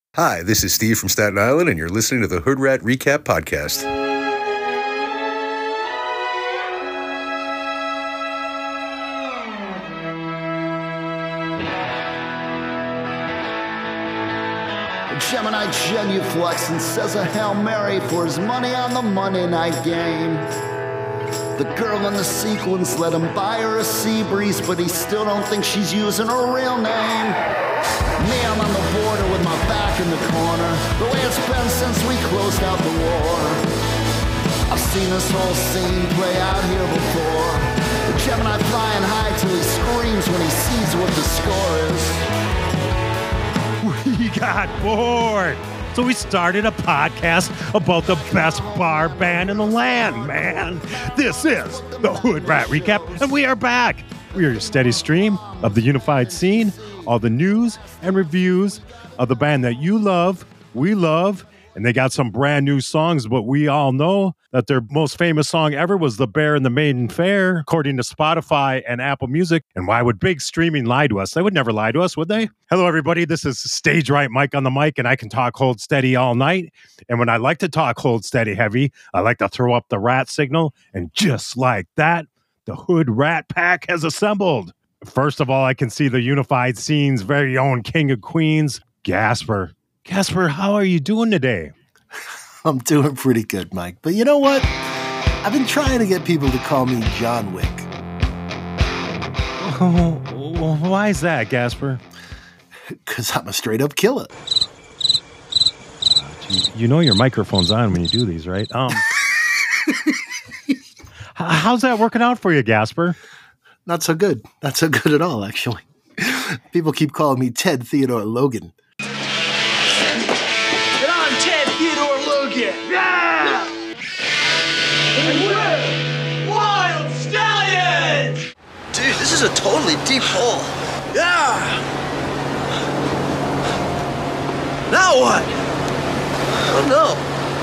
Hi, this is Steve from Staten Island, and you're listening to the Hood Rat Recap Podcast. Gemini genuflects and says a Hail Mary for his money on the Monday night game. The girl in the sequins let him buy her a sea breeze, but he still don't think she's using her real name. Me, I'm on the border with my back in the corner, the way it's been since we closed out the war. I've seen this whole scene play out here before. The Gemini flying high till he screams when he sees what the score is. We got bored. So we started a podcast about the best bar band in the land, man. This is the Hood Rat Recap, and we are back. We are your steady stream of the unified scene, all the news and reviews of the band that you love, we love, and they got some brand new songs, but we all know that their most famous song ever was The Bear and the Maiden Fair, according to Spotify and Apple Music. And why would big streaming lie to us? They would never lie to us, would they? Hello, everybody. This is Stage Right Mike on the mic, and I can talk hold steady all night. And when I like to talk hold steady heavy, I like to throw up the rat signal. And just like that, the Hood Rat Pack has assembled. First of all, I can see the unified scene's very own King of Queens, Gasper. Gasper, how are you doing today? I'm doing pretty good, Mike. But you know what? I've been trying to get people to call me John Wick. Oh, why is that, Gasper? Because I'm a straight-up killer. You know your microphone's on when you do these, right? How's that working out for you, Gasper? Not so good. Not so good at all, actually. People keep calling me Ted Theodore Logan. Yeah! And we're Wild Stallions! Dude, this is a totally deep hole. Yeah! Now what? I don't know.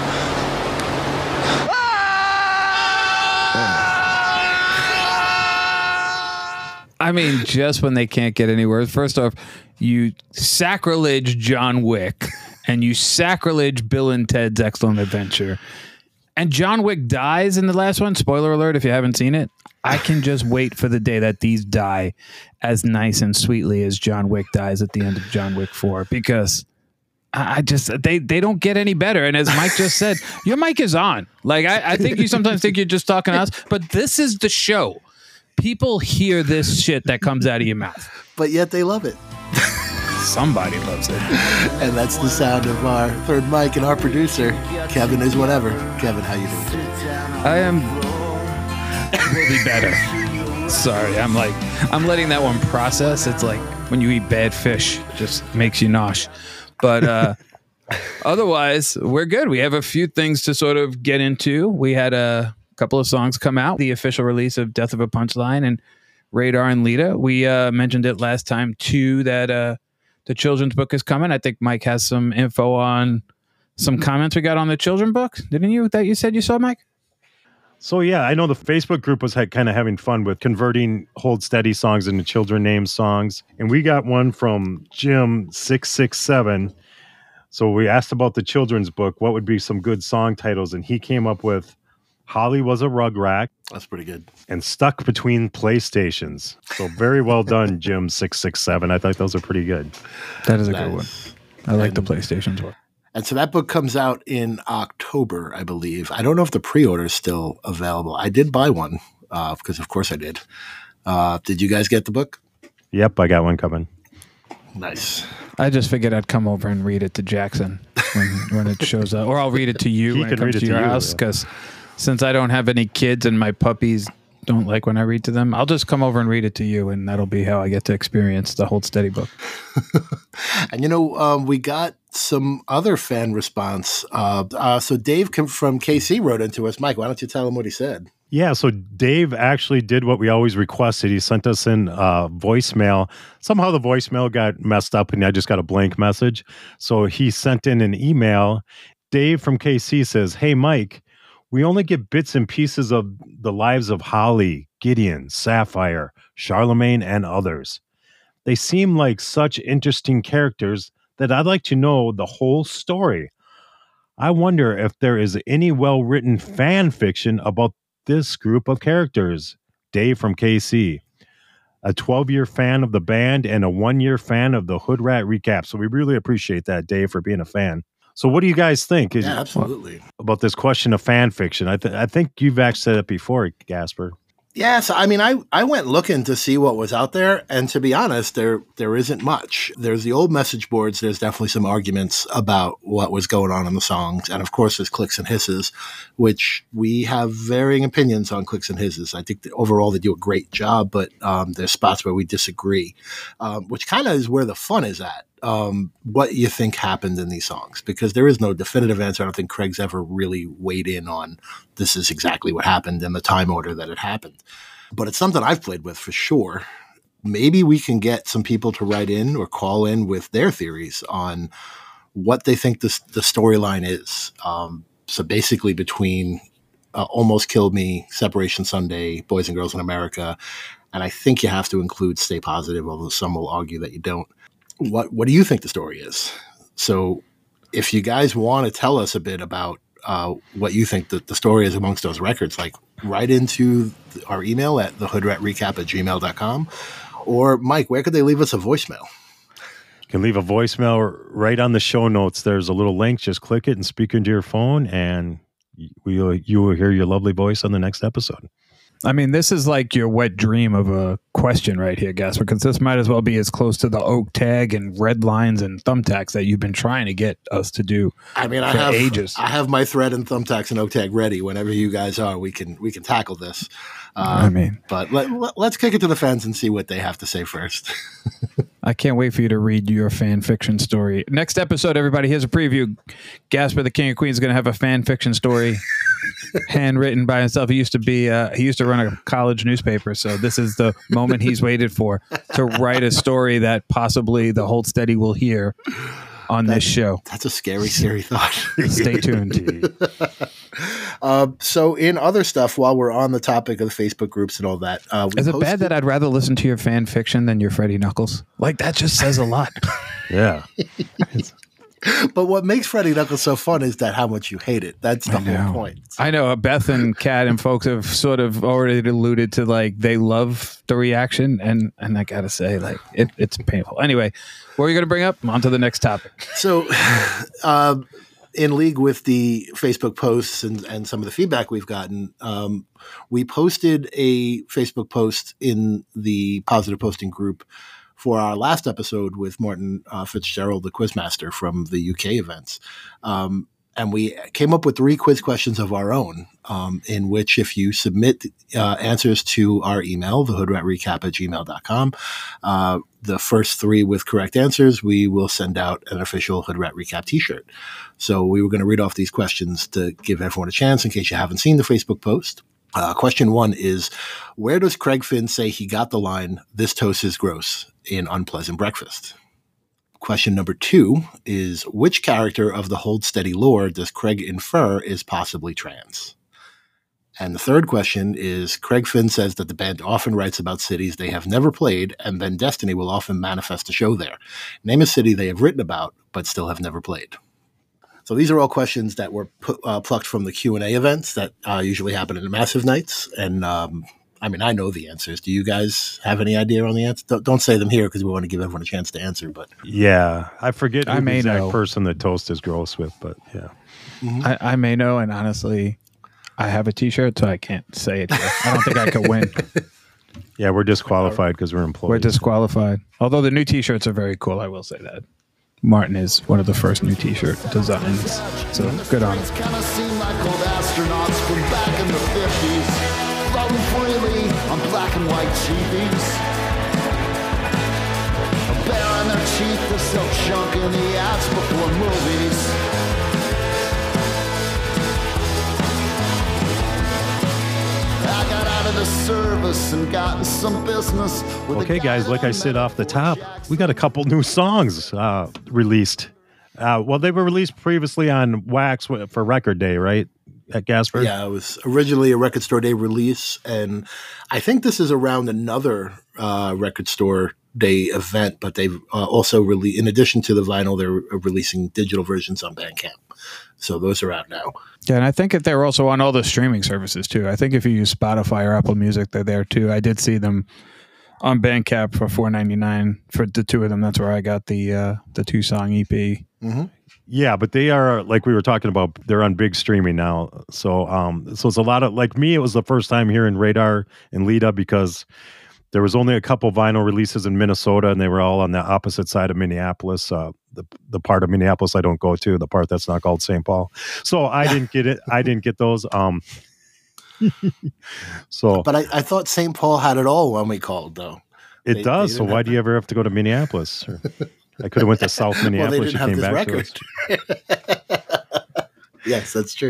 I mean, just when they can't get any worse. First off, you sacrilege John Wick. And you sacrilege Bill and Ted's Excellent Adventure. And John Wick dies in the last one. Spoiler alert if you haven't seen it. I can just wait for the day that these die as nice and sweetly as John Wick dies at the end of John Wick 4. Because they don't get any better. And as Mike just said, your mic is on. Like, I think you sometimes think you're just talking to us. But this is the show. People hear this shit that comes out of your mouth. But yet they love it. Somebody loves it. And that's the sound of our third mic and our producer, Kevin is whatever. Kevin, how you doing? I am... will be better. Sorry, I'm letting that one process. It's like when you eat bad fish, just makes you nosh. But otherwise, we're good. We have a few things to sort of get into. We had a couple of songs come out. The official release of Death of a Punchline and Radar and Lita. We mentioned it last time, too, that... the children's book is coming. I think Mike has some info on some comments we got on the children's book. Didn't you? That you said you saw, Mike? So, yeah, I know the Facebook group was kind of having fun with converting Hold Steady songs into children named songs. And we got one from Jim667. So we asked about the children's book, what would be some good song titles? And he came up with Holly Was a Rugrat. That's pretty good. And Stuck Between PlayStations. So very well done, Jim667. I thought those are pretty good. That is a good one. I like the PlayStations one. And so that book comes out in October, I believe. I don't know if the pre-order is still available. I did buy one because, of course, I did. Did you guys get the book? Yep, I got one coming. Nice. I just figured I'd come over and read it to Jackson when it shows up. Or I'll read it to you when it comes to your house because... since I don't have any kids and my puppies don't like when I read to them, I'll just come over and read it to you, and that'll be how I get to experience the Hold Steady book. And, we got some other fan response. So Dave from KC wrote into us. Mike, why don't you tell him what he said? Yeah, so Dave actually did what we always requested. He sent us in voicemail. Somehow the voicemail got messed up, and I just got a blank message. So he sent in an email. Dave from KC says, "Hey, Mike, we only get bits and pieces of the lives of Holly, Gideon, Sapphire, Charlemagne, and others. They seem like such interesting characters that I'd like to know the whole story. I wonder if there is any well-written fan fiction about this group of characters. Dave from KC, a 12-year fan of the band and a 1-year fan of the Hood Rat Recap. So we really appreciate that, Dave, for being a fan. So what do you guys think Absolutely. about this question of fan fiction? I think you've actually said it before, Gasper. Yes, I mean, I went looking to see what was out there, and to be honest, there isn't much. There's the old message boards. There's definitely some arguments about what was going on in the songs, and of course, there's clicks and hisses, which we have varying opinions on clicks and hisses. I think that overall they do a great job, but there's spots where we disagree, which kind of is where the fun is at. What you think happened in these songs, because there is no definitive answer. I don't think Craig's ever really weighed in on this is exactly what happened in the time order that it happened. But it's something I've played with for sure. Maybe we can get some people to write in or call in with their theories on what they think the storyline is. So basically between Almost Killed Me, Separation Sunday, Boys and Girls in America, and I think you have to include Stay Positive, although some will argue that you don't. What do you think the story is? So if you guys want to tell us a bit about what you think the story is amongst those records, like write into our email at thehoodratrecap@gmail.com. Or Mike, where could they leave us a voicemail? You can leave a voicemail right on the show notes. There's a little link. Just click it and speak into your phone, and you will hear your lovely voice on the next episode. I mean, this is like your wet dream of a question right here, Gasper, because this might as well be as close to the oak tag and red lines and thumbtacks that you've been trying to get us to do. I mean, ages. I have my thread and thumbtacks and oak tag ready. Whenever you guys are, we can tackle this. But let's kick it to the fans and see what they have to say first. I can't wait for you to read your fan fiction story. Next episode, everybody, here's a preview. Gasper, the King of Queens, is going to have a fan fiction story handwritten by himself. He used to run a college newspaper, so this is the moment he's waited for to write a story that possibly the Hold Steady will hear on this show. That's a scary, scary thought. Stay tuned. So in other stuff, while we're on the topic of the Facebook groups and all that, is it bad that I'd rather listen to your fan fiction than your Freddie Knuckles? Like, that just says a lot. Yeah. But what makes Freddie Knuckles so fun is that how much you hate it. That's the whole point. I know. Beth and Kat and folks have sort of already alluded to, like, they love the reaction, and I gotta say, like, it's painful. Anyway, what are you gonna bring up? On to the next topic. So, in league with the Facebook posts and some of the feedback we've gotten, we posted a Facebook post in the Positive Posting group for our last episode with Martin Fitzgerald, the quizmaster from the UK events. And we came up with 3 quiz questions of our own, in which if you submit answers to our email, thehoodratrecap@gmail.com, the first 3 with correct answers, we will send out an official Hood Rat Recap t-shirt. So we were going to read off these questions to give everyone a chance in case you haven't seen the Facebook post. Question 1 is, where does Craig Finn say he got the line, "This toast is gross," in Unpleasant Breakfast? Question number 2 is, which character of the Hold Steady lore does Craig infer is possibly trans? And the third question is, Craig Finn says that the band often writes about cities they have never played, and then Destiny will often manifest a show there. Name a city they have written about, but still have never played. So these are all questions that were plucked from the Q&A events that usually happen in the Massive Nights. And I mean, I know the answers. Do you guys have any idea on the answer? Don't say them here because we want to give everyone a chance to answer. But yeah, I forget who the exact person that toast is gross with, but yeah. Mm-hmm. I may know, and honestly, I have a t-shirt, so I can't say it here. I don't think I could win. Yeah, we're disqualified because we're employees. We're disqualified. Although the new t-shirts are very cool, I will say that. Martin is one of the first new t-shirt designs, so good on him. Kind of seem like old astronauts from back in the 50s, floating freely on black and white TVs. Baring their teeth, they're so chunk in the ads before movies. I got out of the service and got in some business. Okay, guys, like I said off the top, we got a couple new songs released. Well, they were released previously on Wax for Record Day, right, at Gasper? Yeah, it was originally a Record Store Day release, and I think this is around another Record Store day event, but they've also in addition to the vinyl, they're releasing digital versions on Bandcamp. So those are out now. Yeah, and I think that they're also on all the streaming services too. I think if you use Spotify or Apple Music, they're there too. I did see them on Bandcamp for $4.99 for the two of them. That's where I got the 2-song EP. Mm-hmm. Yeah, but they are, like we were talking about, they're on big streaming now. So so it's a lot of, like me, it was the first time hearing Radar and Lita because there was only a couple vinyl releases in Minnesota, and they were all on the opposite side of Minneapolis. The part of Minneapolis I don't go to, the part that's not called St. Paul. So I didn't get it. I didn't get those. So, but I thought St. Paul had it all when we called, though. It does. So why do you ever have to go to Minneapolis? I could have went to South Minneapolis. Well, they didn't have this record. Yes, that's true.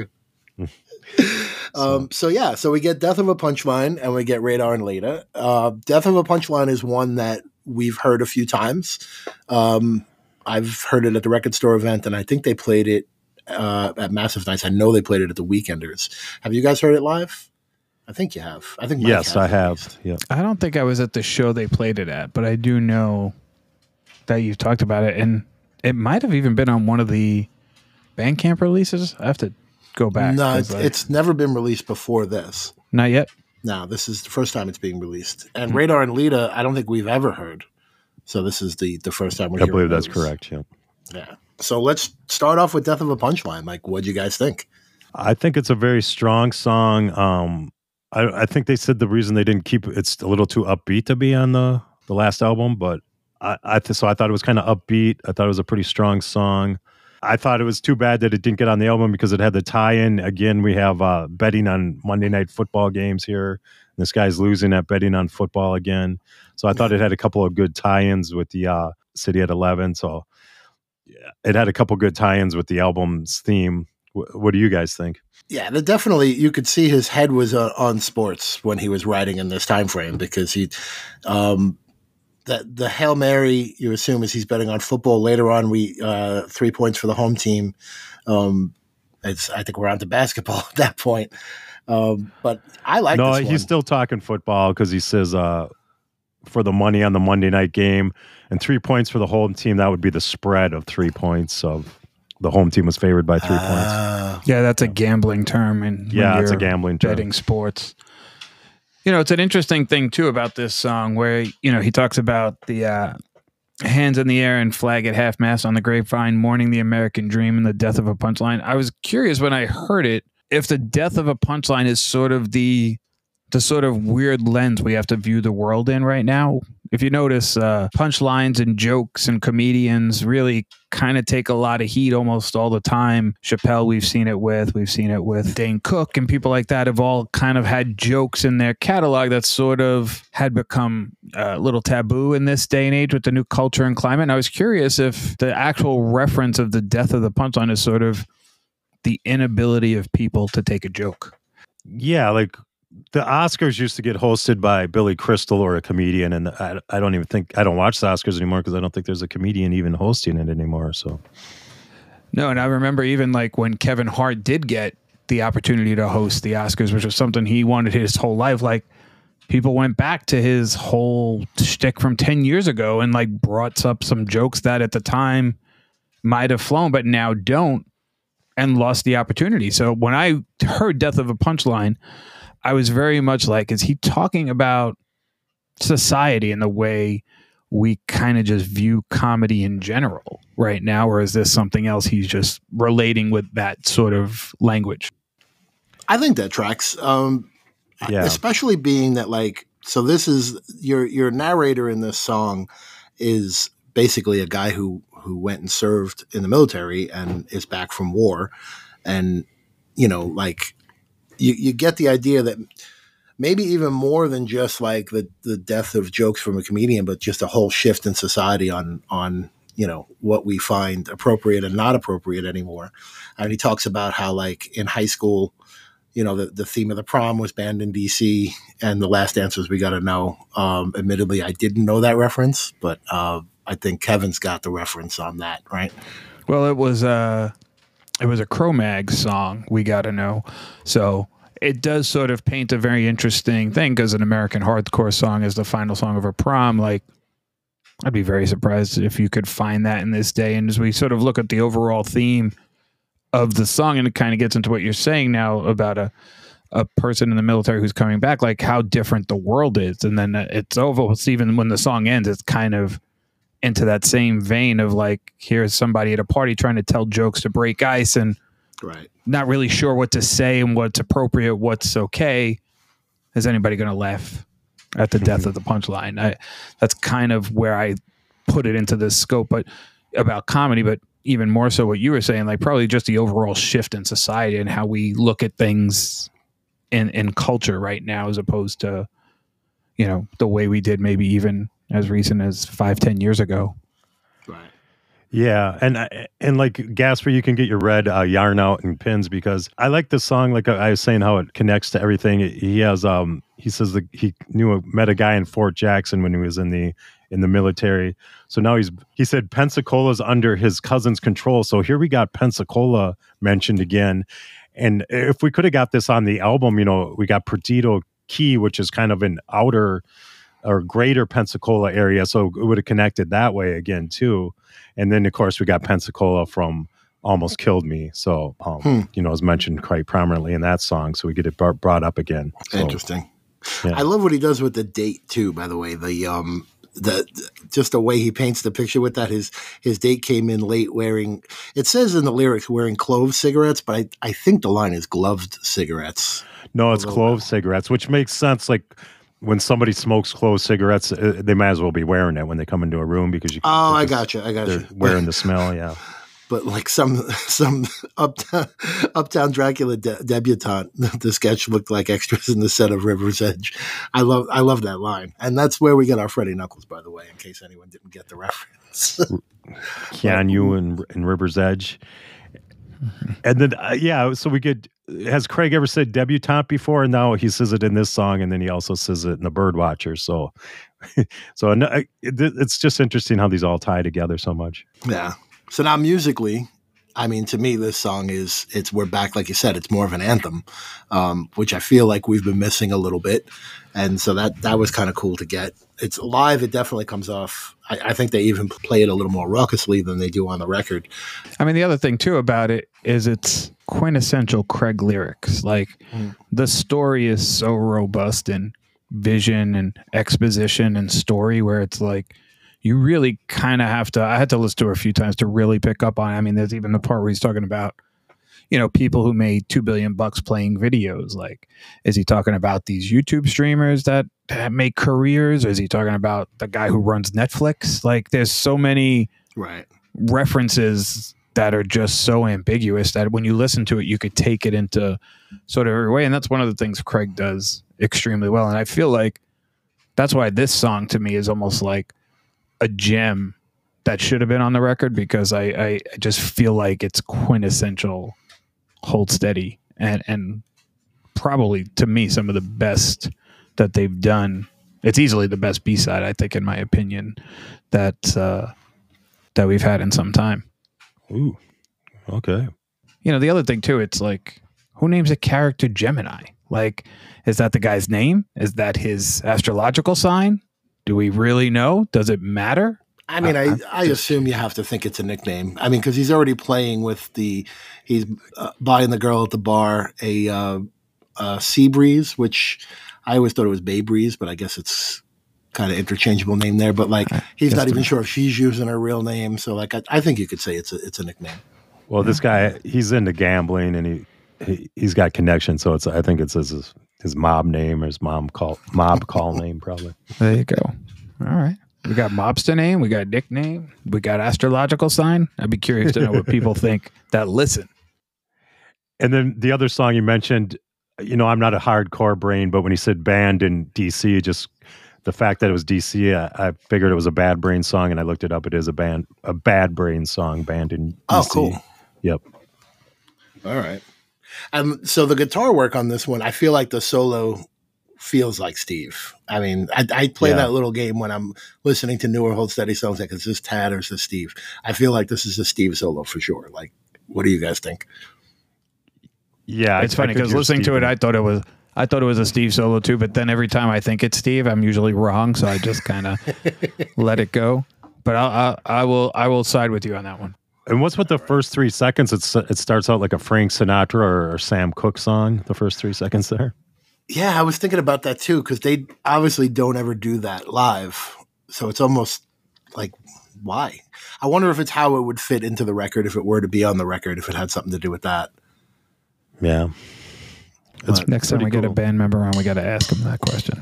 So we get Death of a Punchline and we get Radar and Lita. Death of a Punchline is one that we've heard a few times. I've heard it at the record store event, and I think they played it at Massive Nights. I know they played it at the Weekenders. Have you guys heard it live? I think you have. I think Mike yes, has, I have. Yeah. I don't think I was at the show they played it at, but I do know that you've talked about it, and it might have even been on one of the Bandcamp releases. I have to go back. No, it's never been released before this. Not yet. No, this is the first time it's being released. And Radar and Lita, I don't think we've ever heard. So this is the first time we're hearing I believe that's those. correct. Yeah. Yeah. So let's start off with Death of a Punchline. Like, what'd you guys think? I think it's a very strong song. I think they said the reason they didn't keep it's a little too upbeat to be on the last album, but so I thought it was kind of upbeat. I thought it was a pretty strong song. I thought it was too bad that it didn't get on the album because it had the tie-in. Again, we have betting on Monday Night Football games here. This guy's losing at betting on football again. So I thought it had a couple of good tie-ins with the City at 11. So yeah, it had a couple good tie-ins with the album's theme. What do you guys think? Yeah, definitely. You could see his head was on sports when he was writing in this time frame because he, the Hail Mary you assume is he's betting on football. Later on, 3 points for the home team. I think we're on to basketball at that point. But I like. No, this one. He's still talking football because he says for the money on the Monday night game and 3 points for the home team. That would be the spread of 3 points of. The home team was favored by 3 points. Yeah, that's a gambling term. And yeah, it's a gambling term. Betting sports. You know, it's an interesting thing, too, about this song where, you know, he talks about the hands in the air and flag at half-mast on the grapevine, mourning the American dream and the death of a punchline. I was curious when I heard it if the death of a punchline is sort of the sort of weird lens we have to view the world in right now. If you notice, punchlines and jokes and comedians really kind of take a lot of heat almost all the time. Chappelle, we've seen it with Dane Cook, and people like that have all kind of had jokes in their catalog that sort of had become a little taboo in this day and age with the new culture and climate. And I was curious if the actual reference of the death of the punchline is sort of the inability of people to take a joke. Yeah, like the Oscars used to get hosted by Billy Crystal or a comedian, and I don't watch the Oscars anymore because I don't think there's a comedian even hosting it anymore. So no, and I remember even like when Kevin Hart did get the opportunity to host the Oscars, which was something he wanted his whole life. Like people went back to his whole shtick from 10 years ago and like brought up some jokes that at the time might have flown, but now don't, and lost the opportunity. So when I heard Death of a Punchline, I was very much like, is he talking about society and the way we kind of just view comedy in general right now? Or is this something else he's just relating with that sort of language? I think that tracks. Especially being that like, so this is your narrator in this song is basically a guy who went and served in the military and is back from war. And, you know, like, You get the idea that maybe even more than just like the death of jokes from a comedian, but just a whole shift in society on you know what we find appropriate and not appropriate anymore. And he talks about how like in high school, you know, the theme of the prom was banned in DC, and The Last Dance was We Gotta Know. Admittedly, I didn't know that reference, but I think Kevin's got the reference on that, right? Well, it was a Cro-Mag song, We Gotta Know. So it does sort of paint a very interesting thing because an American Hardcore song is the final song of a prom. Like I'd be very surprised if you could find that in this day. And as we sort of look at the overall theme of the song, and it kind of gets into what you're saying now about a person in the military who's coming back, like how different the world is. And then it's over. It's even when the song ends, it's kind of into that same vein of like, here's somebody at a party trying to tell jokes to break ice and not really sure what to say and what's appropriate, what's okay. Is anybody going to laugh at the death of the punchline? That's kind of where I put it into this scope, but about comedy, but even more so what you were saying, like probably just the overall shift in society and how we look at things in culture right now, as opposed to, the way we did maybe even as recent as 5-10 years ago. Right. Yeah, and like Gasper, you can get your red yarn out and pins, because I like this song. Like I was saying, how it connects to everything. He has he says that he met a guy in Fort Jackson when he was in the military. So now he said Pensacola's under his cousin's control. So here we got Pensacola mentioned again. And if we could have got this on the album, we got Perdido Key, which is kind of an outer or greater Pensacola area. So it would have connected that way again too. And then of course we got Pensacola from Almost Killed Me. So, is mentioned quite prominently in that song. So we get it brought up again. So, interesting. Yeah. I love what he does with the date too, by the way, just the way he paints the picture with that. His date came in late wearing, it says in the lyrics, wearing clove cigarettes, but I think the line is gloved cigarettes. No, it's clove cigarettes, which makes sense. Like when somebody smokes clove cigarettes, they might as well be wearing it when they come into a room, because I got you. They're wearing the smell. Yeah. But like some uptown Dracula debutante, the sketch looked like extras in the set of River's Edge. I love that line, and that's where we get our Freddie Knuckles, by the way, in case anyone didn't get the reference. Keanu and River's Edge, and then so we could. Has Craig ever said debutante before? And now he says it in this song, and then he also says it in the Birdwatcher. So it's just interesting how these all tie together so much. Yeah. So now musically, I mean, to me, this song we're back, like you said, it's more of an anthem, which I feel like we've been missing a little bit. And so that was kind of cool to get. It's live. It definitely comes off. I think they even play it a little more raucously than they do on the record. I mean, the other thing too about it is it's quintessential Craig lyrics. Like the story is so robust in vision and exposition and story, where it's like, you really kind of have to, I had to listen to her a few times to really pick up on it. I mean, there's even the part where he's talking about, people who made $2 billion playing videos. Like, is he talking about these YouTube streamers that make careers? Or is he talking about the guy who runs Netflix? Like, there's so many references that are just so ambiguous that when you listen to it, you could take it into sort of every way. And that's one of the things Craig does extremely well. And I feel like that's why this song to me is almost like a gem that should have been on the record, because I just feel like it's quintessential Hold Steady, and probably to me some of the best that they've done. It's easily the best B-side, I think, in my opinion, that we've had in some time. Ooh, okay. The other thing too, it's like, who names a character Gemini? Like, is that the guy's name? Is that his astrological sign? Do we really know? Does it matter? I mean, I assume you have to think it's a nickname. I mean, because he's already playing with he's buying the girl at the bar a Sea Breeze, which I always thought it was Bay Breeze, but I guess it's kind of interchangeable name there. But like, he's not even sure if she's using her real name. So like, I think you could say it's a nickname. Well, this guy, he's into gambling, and he's got connections. So I think it's his mob name, or his mob call name, probably. There you go. All right. We got mobster name. We got nickname. We got astrological sign. I'd be curious to know what people think that listen. And then the other song you mentioned, I'm not a hardcore brain, but when he said band in DC, just the fact that it was DC, I figured it was a Bad Brain song, and I looked it up. It is a Bad Brain song, band in DC. Oh, cool. Yep. All right. So the guitar work on this one, I feel like the solo feels like Steve. I mean, I play that little game when I'm listening to newer Hold Steady songs, like, is this Tad or is this Steve? I feel like this is a Steve solo for sure. Like, what do you guys think? Yeah, it's funny because listening to it, I thought it was a Steve solo too. But then every time I think it's Steve, I'm usually wrong, so I just kind of let it go. but I will side with you on that one. And what's with the first 3 seconds? It starts out like a Frank Sinatra or Sam Cooke song. The first 3 seconds there. Yeah, I was thinking about that too, because they obviously don't ever do that live. So it's almost like, why? I wonder if it's how it would fit into the record if it were to be on the record, if it had something to do with that. Yeah. Next time we get a band member on, we got to ask them that question.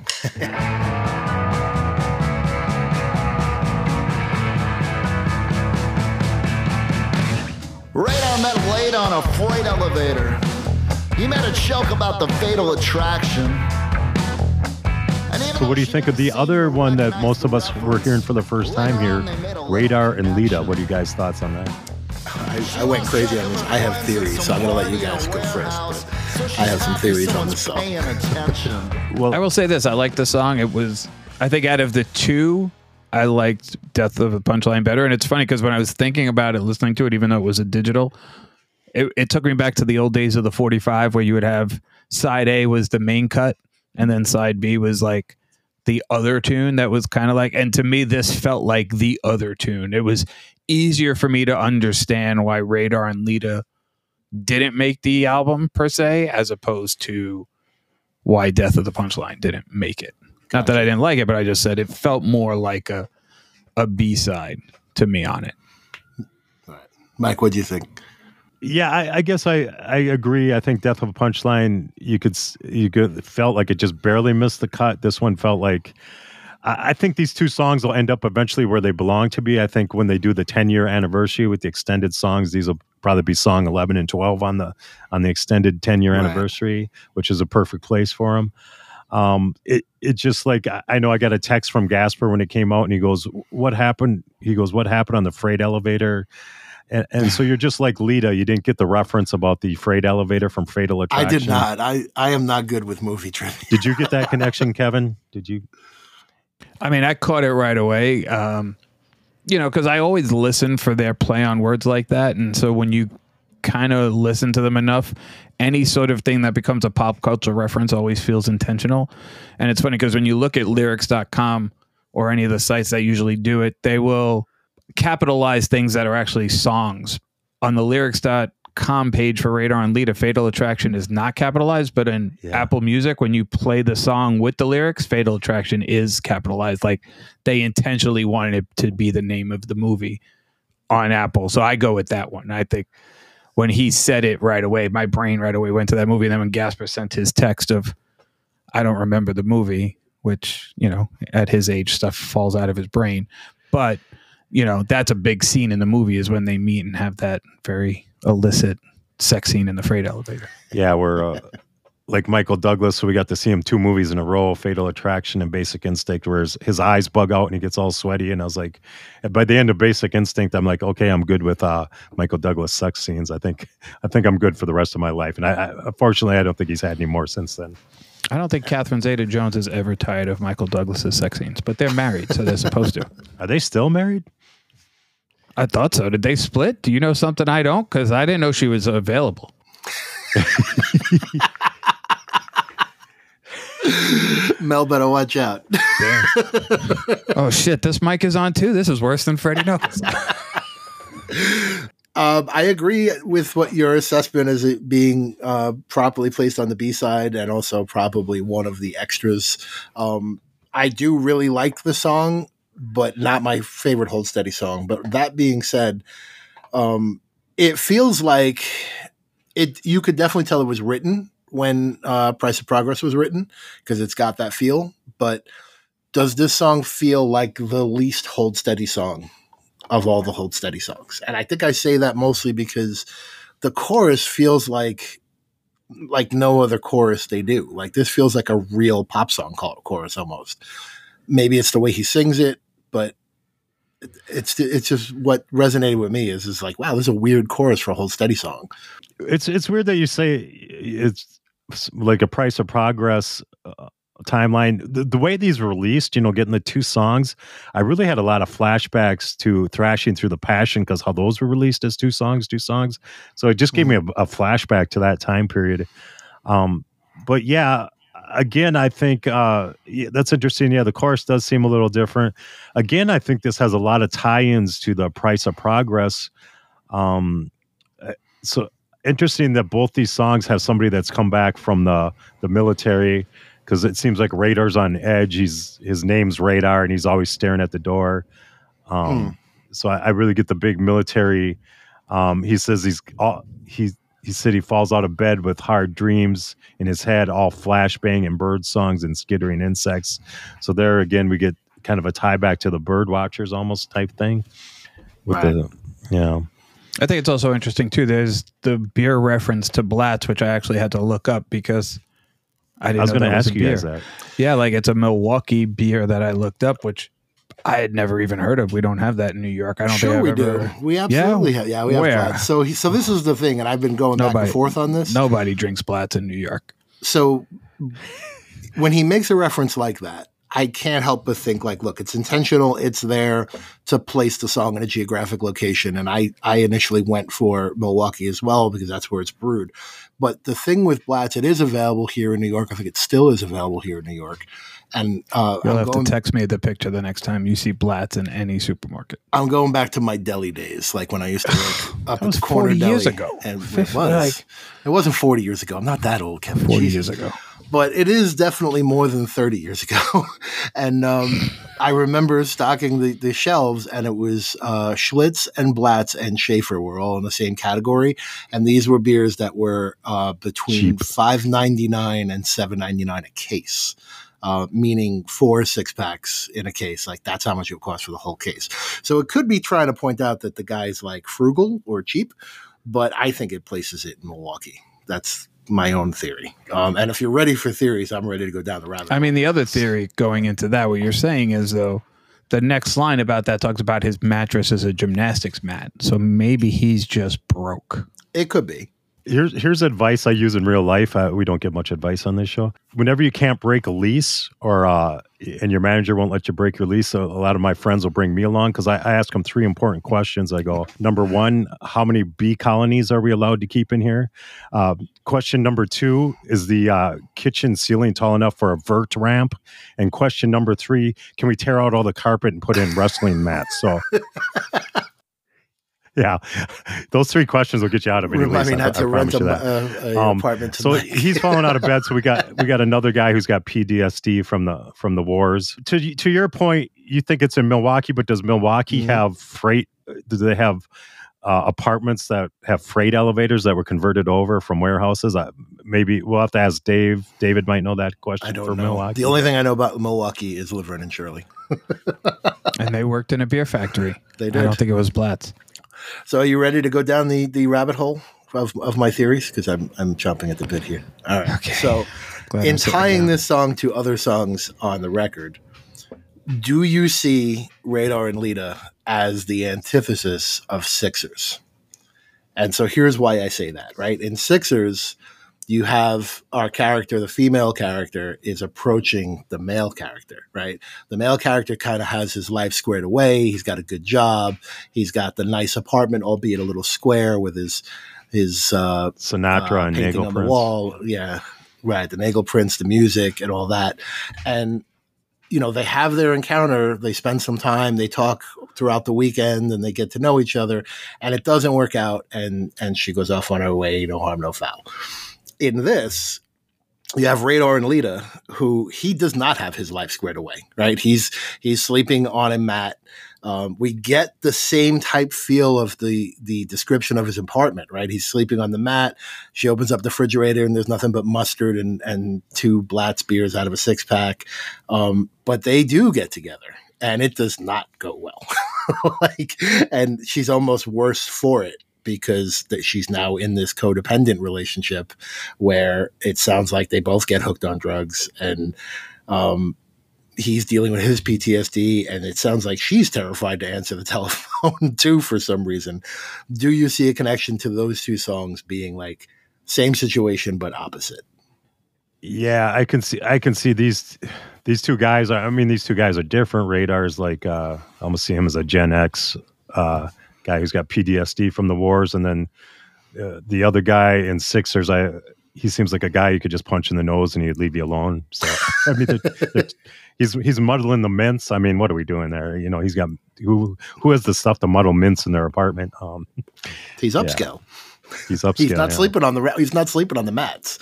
Radar met Blade on a freight elevator. He made a joke about the fatal attraction. So what do you think of the other one that most of us were hearing for the first time here, Radar and Lita? What are you guys' thoughts on that? I went crazy on this. I have theories, so I'm going to let you guys go first. But I have some theories on this song. Well, I will say this. I like the song. It was, I think out of the two, I liked Death of a Punchline better. And it's funny because when I was thinking about it, listening to it, even though it was a digital, it took me back to the old days of the 45 where you would have side A was the main cut and then side B was like the other tune that was kind of like, and to me, this felt like the other tune. It was easier for me to understand why Radar and Lita didn't make the album per se, as opposed to why Death of the Punchline didn't make it. Gotcha. Not that I didn't like it, but I just said it felt more like a B-side to me on it. All right. Mike, what do you think? Yeah, I guess I agree. I think Death of a Punchline, you could felt like it just barely missed the cut. This one felt like, I think these two songs will end up eventually where they belong to be. I think when they do the 10-year anniversary with the extended songs, these will probably be song 11 and 12 on the extended 10-year anniversary, which is a perfect place for them. It just like, I know I got a text from Gasper when it came out and he goes, what happened? He goes, what happened on the freight elevator? And so you're just like Lita. You didn't get the reference about the freight elevator from Fatal Attraction. I did not. I am not good with movie trivia. Did you get that connection, Kevin? Did you? I mean, I caught it right away. Because I always listen for their play on words like that. And so when you kind of listen to them enough, any sort of thing that becomes a pop culture reference always feels intentional. And it's funny because when you look at lyrics.com or any of the sites that usually do it, they will capitalize things that are actually songs. On the lyrics.com page for Radar and Lita, Fatal Attraction is not capitalized, but in Apple Music, when you play the song with the lyrics, Fatal Attraction is capitalized. Like they intentionally wanted it to be the name of the movie on Apple. So I go with that one. I think when he said it right away, my brain right away went to that movie. And then when Gasper sent his text of, I don't remember the movie, which, at his age, stuff falls out of his brain. But that's a big scene in the movie is when they meet and have that very illicit sex scene in the freight elevator. Yeah, we're like Michael Douglas, so we got to see him 2 movies in a row, Fatal Attraction and Basic Instinct, where his eyes bug out and he gets all sweaty. And I was like, by the end of Basic Instinct, I'm like, okay, I'm good with Michael Douglas sex scenes. I think I'm good for the rest of my life. And unfortunately, I don't think he's had any more since then. I don't think Catherine Zeta-Jones is ever tired of Michael Douglas's sex scenes, but they're married, so they're supposed to. Are they still married? I thought so. Did they split? Do you know something I don't? Because I didn't know she was available. Mel better watch out. Oh, shit. This mic is on, too? This is worse than Freddie Knuckles. I agree with what your assessment as it being properly placed on the B-side and also probably one of the extras. I do really like the song, but not my favorite Hold Steady song. But that being said, it feels like you could definitely tell it was written when Price of Progress was written because it's got that feel. But does this song feel like the least Hold Steady song of all the Hold Steady songs? And I think I say that mostly because the chorus feels like no other chorus they do. Like this feels like a real pop song chorus almost. Maybe it's the way he sings it, but it's just what resonated with me is like, wow, this is a weird chorus for a Hold Steady song. It's weird that you say it's like a Price of Progress timeline. The way these were released, getting the 2 songs, I really had a lot of flashbacks to Thrashing Through the Passion because how those were released as 2 songs. So it just gave me a flashback to that time period. But yeah, again, I think that's interesting. Yeah, the chorus does seem a little different. Again, I think this has a lot of tie-ins to the Price of Progress. So interesting that both these songs have somebody that's come back from the military, because it seems like Radar's on edge. His name's Radar, and he's always staring at the door. So I really get the big military. He says he said he falls out of bed with hard dreams in his head, all flashbang and bird songs and skittering insects. So there again, we get kind of a tie back to the Bird Watchers almost type thing. With I think it's also interesting too. There's the beer reference to Blatz, which I actually had to look up because I was going to ask you guys that. Yeah, like it's a Milwaukee beer that I looked up, which I had never even heard of. We don't have that in New York. I don't think we I've ever. do. We absolutely have. Yeah, we have Blatz. So this is the thing, and I've been going back and forth on this. Nobody drinks Blatz in New York. So when he makes a reference like that, I can't help but think like, look, it's intentional. It's there to place the song in a geographic location. And I initially went for Milwaukee as well because that's where it's brewed. But the thing with Blatz, it is available here in New York. I think it still is available here in New York. And you'll have to text me the picture the next time you see Blatz in any supermarket. I'm going back to my deli days, like when I used to work up at the corner 40 deli. years ago. And it wasn't 40 years ago. I'm not that old, Kevin. 40 years ago. But it is definitely more than 30 years ago. And I remember stocking the shelves, and it was Schlitz and Blatz and Schaefer were all in the same category. And these were beers that were between $5.99 and $7.99 a case. Meaning 4 6-packs in a case. Like that's how much it would cost for the whole case. So it could be trying to point out that the guy's like frugal or cheap, but I think it places it in Milwaukee. That's my own theory. And if you're ready for theories, I'm ready to go down the rabbit hole. I mean, the other theory going into that, what you're saying is though, the next line about that talks about his mattress as a gymnastics mat. So maybe he's just broke. It could be. Here's advice I use in real life. We don't get much advice on this show. Whenever you can't break a lease or and your manager won't let you break your lease, so a lot of my friends will bring me along because I ask them 3 important questions. I go, number 1, how many bee colonies are we allowed to keep in here? Question number 2, is the kitchen ceiling tall enough for a vert ramp? And question number 3, can we tear out all the carpet and put in wrestling mats? So... Yeah, those 3 questions will get you out of it. Remind me not to rent an apartment tonight. So he's falling out of bed. So we got another guy who's got PTSD from the wars. To your point, you think it's in Milwaukee, but does Milwaukee have freight? Do they have apartments that have freight elevators that were converted over from warehouses? Maybe we'll have to ask Dave. David might know that question. I don't for know. Milwaukee. The only thing I know about Milwaukee is Laverne and Shirley. And they worked in a beer factory. They did. I don't think it was Blatz. So are you ready to go down the rabbit hole of my theories? Because I'm chomping at the bit here. All right. Okay. So in tying this song to other songs on the record, do you see Radar and Lita as the antithesis of Sixers? And so here's why I say that, right? In Sixers, you have our character, the female character, is approaching the male character, right? The male character kind of has his life squared away. He's got a good job. He's got the nice apartment, albeit a little square, with his Sinatra and Nagel on prints. The wall. Yeah, right. The Nagel prints, the music, and all that. And you know, they have their encounter. They spend some time. They talk throughout the weekend, and they get to know each other. And it doesn't work out, and she goes off on her way. No harm, no foul. In this, you have Radar and Lita, who he does not have his life squared away, right? He's sleeping on a mat. We get the same type feel of the description of his apartment, right? He's sleeping on the mat. She opens up the refrigerator, and there's nothing but mustard and 2 Blatz beers out of a 6-pack. But they do get together, and it does not go well. And she's almost worse for it, because she's now in this codependent relationship where it sounds like they both get hooked on drugs, and he's dealing with his PTSD, and it sounds like she's terrified to answer the telephone too for some reason. Do you see a connection to those 2 songs being like same situation but opposite? Yeah, I can see these 2 guys. These 2 guys are different. Radar's like I almost see him as a Gen X guy who's got PTSD from the wars, and then the other guy in Sixers, he seems like a guy you could just punch in the nose and he'd leave you alone. So I mean, he's muddling the mints. I mean, what are we doing there? You know, he's got who has the stuff to muddle mints in their apartment? He's upscale. He's upscale. He's not sleeping on the. He's not sleeping on the mats.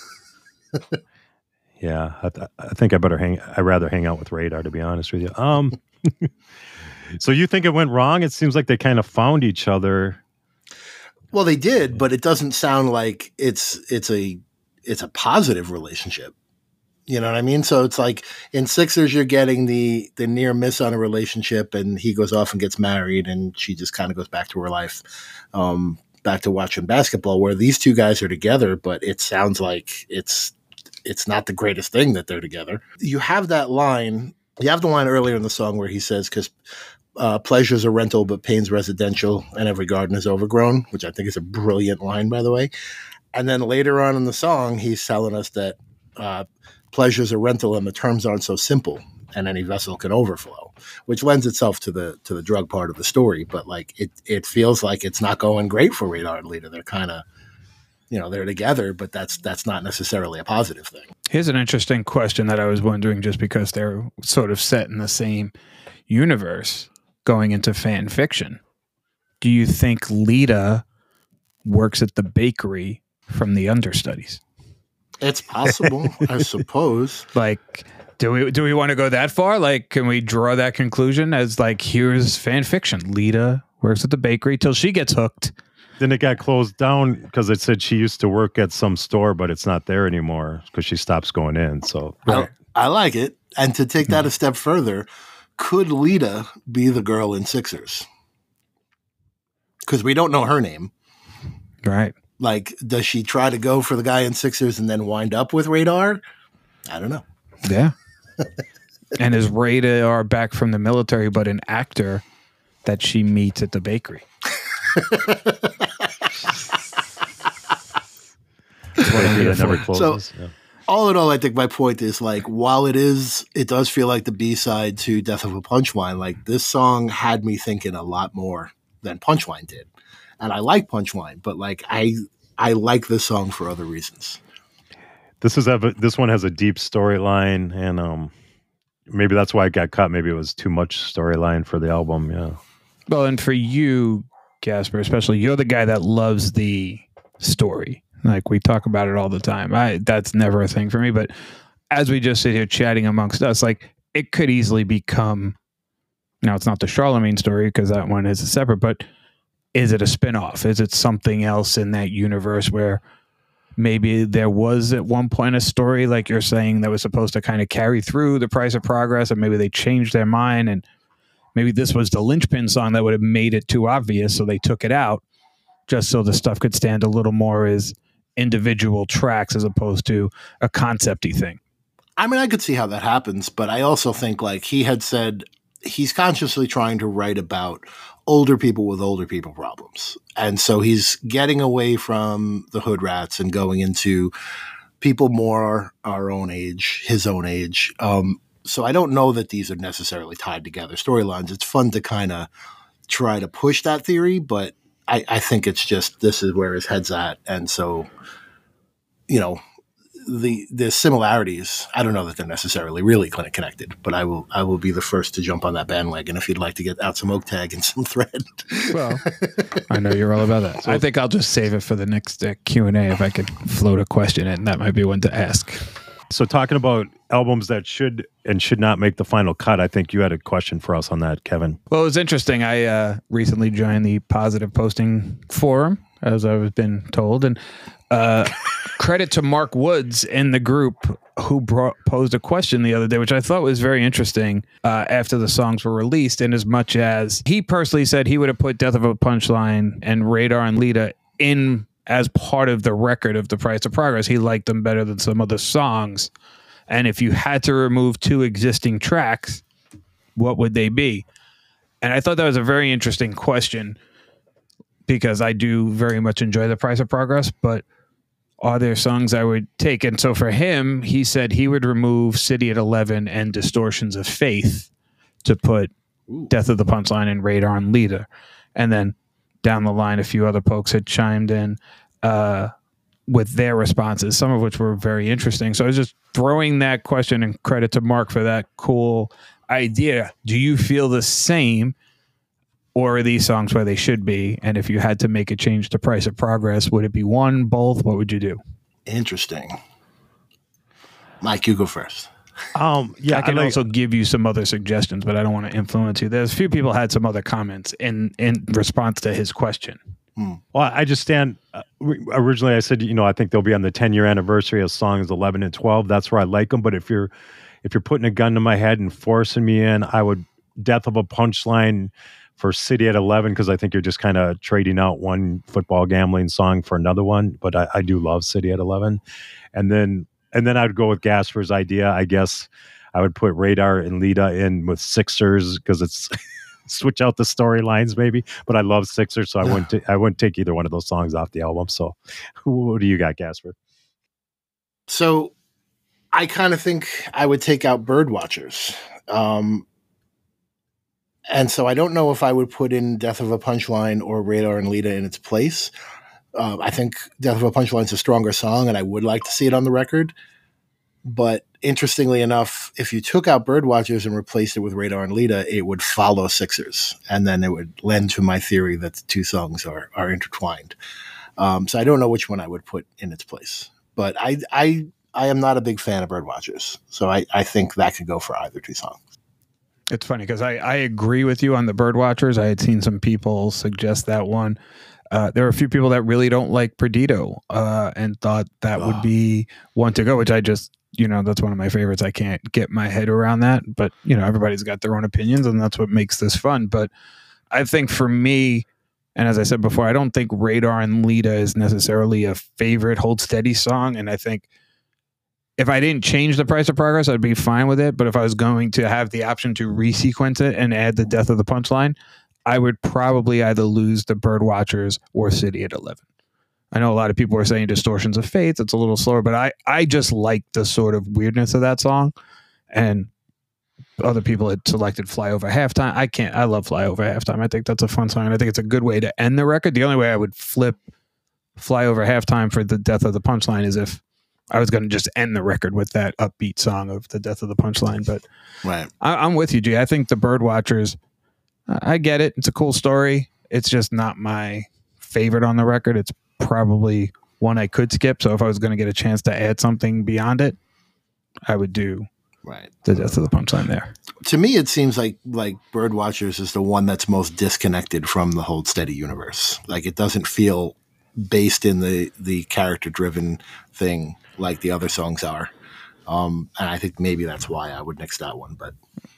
Yeah, I think I'd rather hang out with Radar, to be honest with you. So you think it went wrong? It seems like they kind of found each other. Well, they did, but it doesn't sound like it's a positive relationship. You know what I mean? So it's like in Sixers, you're getting the near miss on a relationship, and he goes off and gets married, and she just kind of goes back to her life, back to watching basketball. Where these two guys are together, but it sounds like it's not the greatest thing that they're together. You have that line. You have the line earlier in the song where he says, "Because pleasure's a rental, but pain's residential, and every garden is overgrown," which I think is a brilliant line, by the way. And then later on in the song, he's telling us that pleasure's a rental, and the terms aren't so simple, and any vessel can overflow, which lends itself to the drug part of the story. But like it feels like it's not going great for Radar and Lita. They're kind of, you know, they're together, but that's not necessarily a positive thing. Here's an interesting question that I was wondering, just because they're sort of set in the same universe going into fan fiction. Do you think Lita works at the bakery from the understudies? It's possible, I suppose. Like, do we want to go that far? Like, can we draw that conclusion as like, here's fan fiction. Lita works at the bakery till she gets hooked. Then it got closed down because it said she used to work at some store, but it's not there anymore because she stops going in. So I like it. And to take that a step further, could Lita be the girl in Sixers? Because we don't know her name. Right. Like, does she try to go for the guy in Sixers and then wind up with Radar? I don't know. Yeah. And is Radar back from the military, but an actor that she meets at the bakery? Never closes. So, all in all, I think my point is, like, while it does feel like the B-side to Death of a Punchline, like, this song had me thinking a lot more than Punchline did. And I like Punchline, but like I like this song for other reasons. This one has a deep storyline, and maybe that's why it got cut. Maybe it was too much storyline for the album. Yeah. Well, and for you, Casper, especially, you're the guy that loves the story. Like, we talk about it all the time. That's never a thing for me. But as we just sit here chatting amongst us, like, it could easily become. Now, it's not the Charlemagne story because that one is a separate, but. Is it a spinoff? Is it something else in that universe where maybe there was at one point a story, like you're saying, that was supposed to kind of carry through The Price of Progress, and maybe they changed their mind, and maybe this was the linchpin song that would have made it too obvious, so they took it out just so the stuff could stand a little more as individual tracks as opposed to a concept-y thing. I mean, I could see how that happens, but I also think, like, he had said he's consciously trying to write about older people with older people problems. And so he's getting away from the hood rats and going into people more our own age, his own age. So I don't know that these are necessarily tied together storylines. It's fun to kind of try to push that theory, but I think it's just, this is where his head's at. And so, you know, the similarities, I don't know that they're necessarily really kind of connected, but I will be the first to jump on that bandwagon if you'd like to get out some oak tag and some thread. Well, I know you're all about that. So I think I'll just save it for the next Q&A if I could float a question in. That might be one to ask. So talking about albums that should and should not make the final cut, I think you had a question for us on that, Kevin. Well, it was interesting. I recently joined the Positive Posting Forum, as I've been told, and credit to Mark Woods in the group who posed a question the other day, which I thought was very interesting after the songs were released, in as much as he personally said he would have put Death of a Punchline and Radar and Lita in as part of the record of The Price of Progress. He liked them better than some other songs. And if you had to remove two existing tracks, what would they be? And I thought that was a very interesting question, because I do very much enjoy The Price of Progress, but are there songs I would take? And so for him, he said he would remove City at 11 and Distortions of Faith to put Death of the Punchline and Radar and Lita. And then down the line, a few other folks had chimed in. with their responses, some of which were very interesting. So I was just throwing that question, and credit to Mark for that cool idea. Do you feel the same, or are these songs where they should be? And if you had to make a change to Price of Progress, would it be one, both? What would you do? Interesting. Mike, you go first. Yeah, I can also give you some other suggestions, but I don't want to influence you. There's a few people had some other comments in response to his question. Well, I just stand. Originally, I said, I think they'll be on the 10-year anniversary of songs 11 and 12. That's where I like them. But if you're putting a gun to my head and forcing me in, I would Death of a Punchline for City at 11, because I think you're just kind of trading out one football gambling song for another one. But I do love City at 11, and then I'd go with Gasper's idea. I guess I would put Radar and Lita in with Sixers, because it's switch out the storylines maybe. But I love Sixers, so I wouldn't take either one of those songs off the album. So, what do you got, Gasper? So, I kind of think I would take out Birdwatchers. And so I don't know if I would put in Death of a Punchline or Radar and Lita in its place. I think Death of a Punchline is a stronger song, and I would like to see it on the record. But interestingly enough, if you took out Birdwatchers and replaced it with Radar and Lita, it would follow Sixers, and then it would lend to my theory that the two songs are intertwined. So I don't know which one I would put in its place. But I am not a big fan of Birdwatchers, so I think that could go for either two songs. It's funny because I agree with you on the Birdwatchers. I had seen some people suggest that one. There are a few people that really don't like Perdido and thought that would be one to go, which I just, that's one of my favorites. I can't get my head around that, but everybody's got their own opinions, and that's what makes this fun. But I think for me, and as I said before, I don't think Radar and Lita is necessarily a favorite Hold Steady song. And I think if I didn't change the Price of Progress, I'd be fine with it. But if I was going to have the option to resequence it and add the Death of the Punchline, I would probably either lose the Birdwatchers or City at 11. I know a lot of people are saying Distortions of Faith. It's a little slower, but I just like the sort of weirdness of that song. And other people had selected Fly Over Halftime. I love Fly Over Halftime. I think that's a fun song, and I think it's a good way to end the record. The only way I would flip Fly Over Halftime for the Death of the Punchline is if I was going to just end the record with that upbeat song of the Death of the Punchline. But right. I'm with you, G. I think the Birdwatchers, I get it. It's a cool story. It's just not my favorite on the record. It's probably one I could skip. So if I was going to get a chance to add something beyond it, I would do the Death of the Punchline there. To me, it seems like Birdwatchers is the one that's most disconnected from the Hold Steady universe. Like, it doesn't feel based in the character-driven thing like the other songs are. And I think maybe that's why I would nix that one, but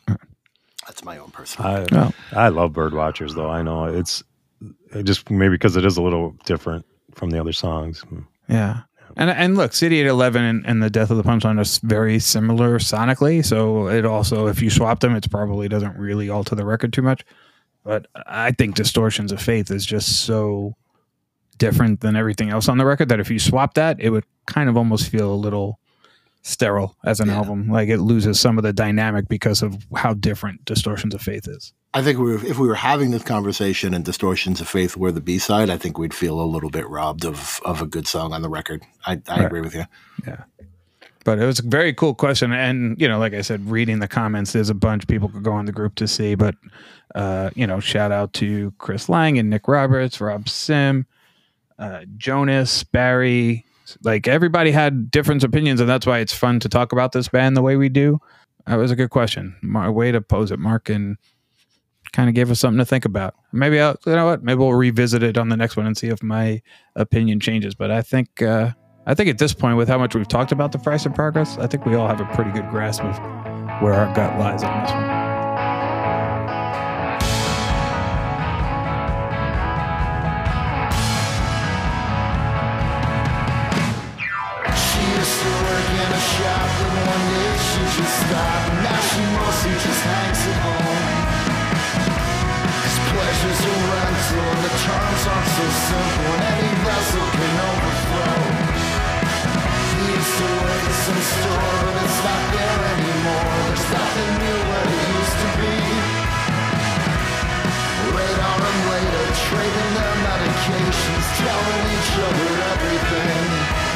that's my own personal. I love Birdwatchers, though. I know it's just maybe because it is a little different from the other songs. Yeah. And look, City at 11 and the Death of the Punchline are very similar sonically. So it also, if you swap them, it probably doesn't really alter the record too much. But I think Distortions of Faith is just so different than everything else on the record that if you swap that, it would kind of almost feel a little sterile as an album. Like, it loses some of the dynamic because of how different Distortions of Faith is. I think if we were having this conversation and Distortions of Faith were the B-side, I think we'd feel a little bit robbed of a good song on the record. I agree with you. Yeah. But it was a very cool question. And, like I said, reading the comments, there's a bunch people could go on the group to see. But, shout out to Chris Lang and Nick Roberts, Rob Sim, Jonas, Barry. Like, everybody had different opinions, and that's why it's fun to talk about this band the way we do. That was a good question. A way to pose it, Mark, and kind of gave us something to think about. Maybe maybe we'll revisit it on the next one and see if my opinion changes. But I think at this point, with how much we've talked about the Price of Progress, I think we all have a pretty good grasp of where our gut lies on this one. Terms aren't so simple, and any vessel can overflow. He used to work at some store, but it's not there anymore. There's nothing new where it used to be. Radar and later, trading their medications, telling each other everything.